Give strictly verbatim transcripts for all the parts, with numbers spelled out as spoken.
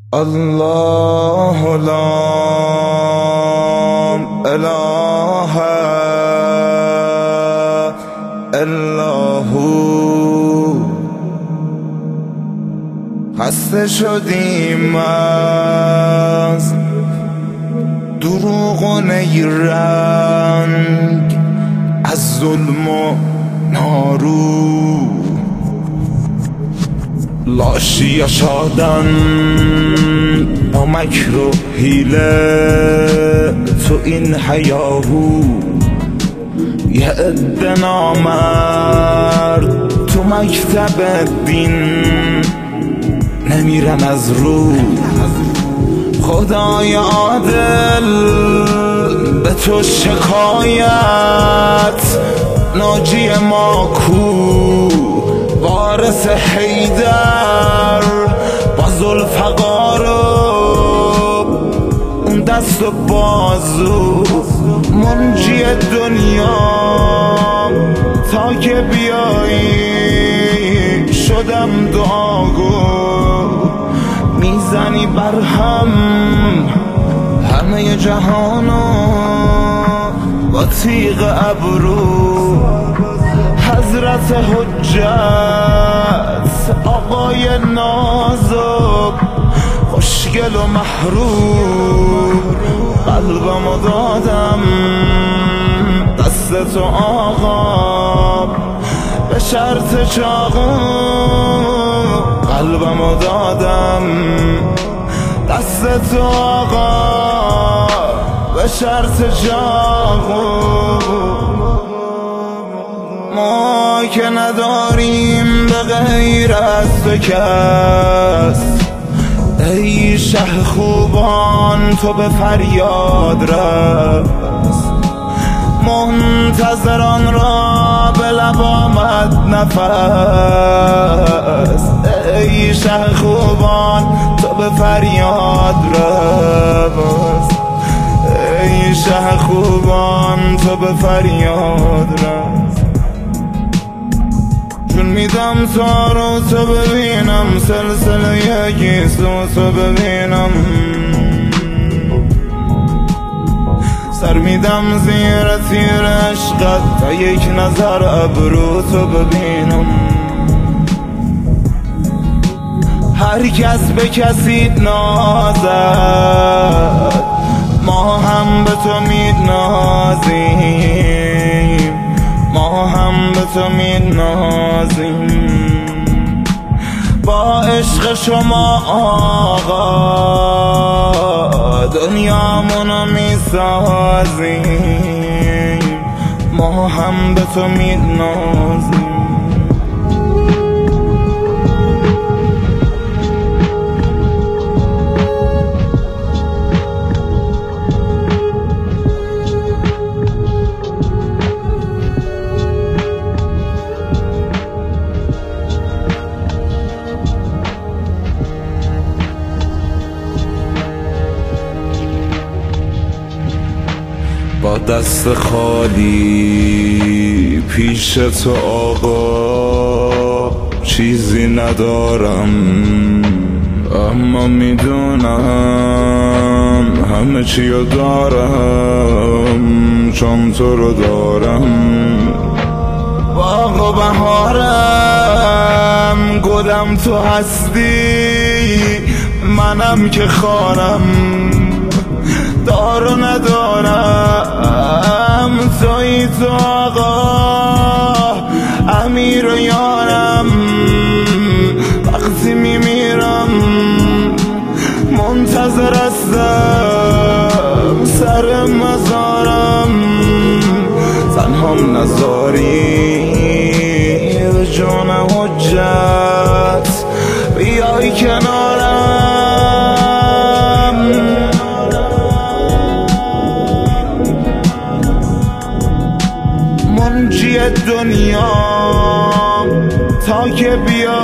الله لا اله الا هو. خسته شدیم از دروغ و نیرنگ، از ظلم و نارو، لاشی شادن با مکر و حیله تو این هیاهو. یه عده نامرد تو مکتب دین نمیرن از رو. خدای عادل به تو شکایت، ناجی ما کو وارث حیدر با ذوالفقار و اون دست و بازو، منجی دنیا تا که بیایی شدم دعاگو. میزنی بر هم همه جهانو با تیغ ابرو. حضرت حجت آقای نازک خوشگل و محروم، قلبمو دادم دست تو آقا به شرط چاقو. قلبمو دادم دست تو آقا به شرط چاقو. ما که نداریم به غیر از تو کس، ای شه خوبان تو به فریاد رس. منتظران را به لب آمد نفس، ای شه خوبان تو به فریاد رس. ای شه خوبان تو به فریاد رس. چون میدم تا رو تو ببینم، سلسله یکیست و تو ببینم. سر میدم زیر تیر عشقت تا یک نظر ابرو تو ببینم. هر کس به کسی نازد، ما هم به تو می‌نازیم، ما هم به تو می‌نازیم. با عشق شما آقا دنیامونو میسازیم، ما هم به تو می‌نازیم. با دست خالی پیش تو آقا چیزی ندارم، اما میدونم همه چی رو دارم چون تو رو دارم. باغ و بهارم گلم تو هستی، منم که خارم دار و ندارم. توی تو آقا امیر و یارم، وقتی میمیرم منتظر هستم سر مزارم. تنهام نذاری به جان حجت بیای کنارم. منجی دنیا تا که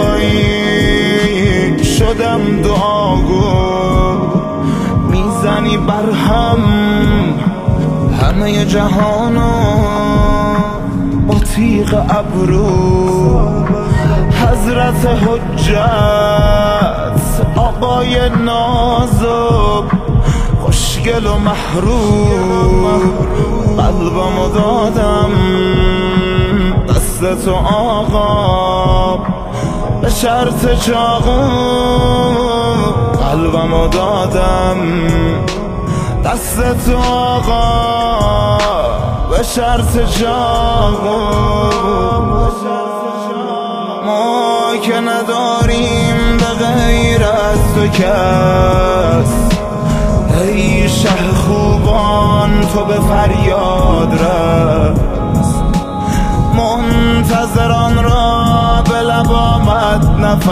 بیایی شدم دعاگو. میزنی بر هم همه جهانو با تیغ ابرو. حضرت حجت لبای نازک خوشگل و محروم قلبمو دادم دست تو آقا به شرط چاقو قلبمو دادم دست تو آقا به شرط چاقو ما که نداریم به غیر از تو کس ای شه خوبان تو به فریاد رس منتظران را به لب آمد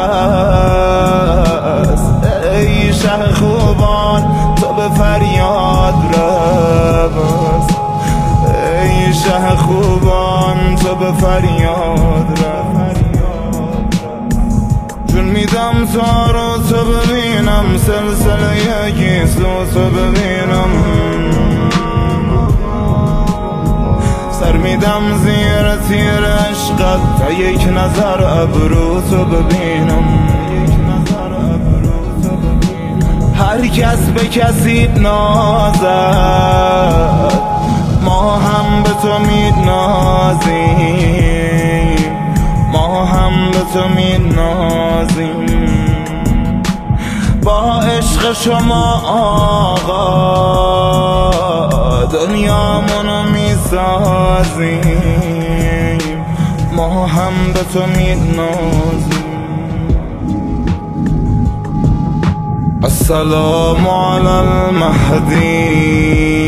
نفس ای شه خوبان تو به فریاد رس ای شه خوبان تو به فریاد رس جون میدم تا رو تو ببینم سلسله گیسلو تو ببینم سر میدم زیر تیر عشقت تا یک نظر ابرو تو ببینم هر کس به کسی نازد ما هم به تو می‌نازیم ما هم به تو می‌نازیم با عشق شما آقا دنیامونو میسازیم ما هم به تو می‌نازیم السلام علی المهدی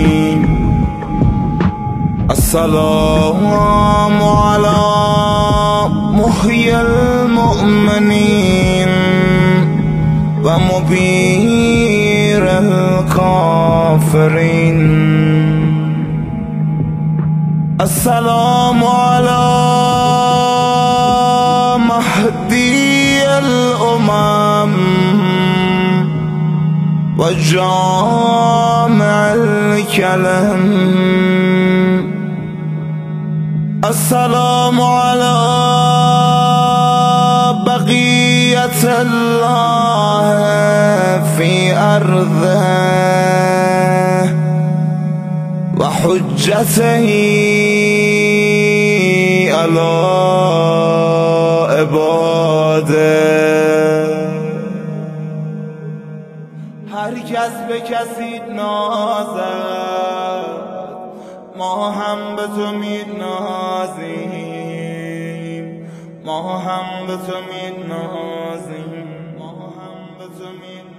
السلام علی محیی المؤمنین و مبیر الکافرین السلام علی مهدی الامم و جامع الکلم السلام علی بقیت الله فی ارضه و حجته علی عباده هر کس به کسی نازد ما هم به تو می‌نازیم ما هم به تو می‌نازیم ما هم به تو می‌نازیم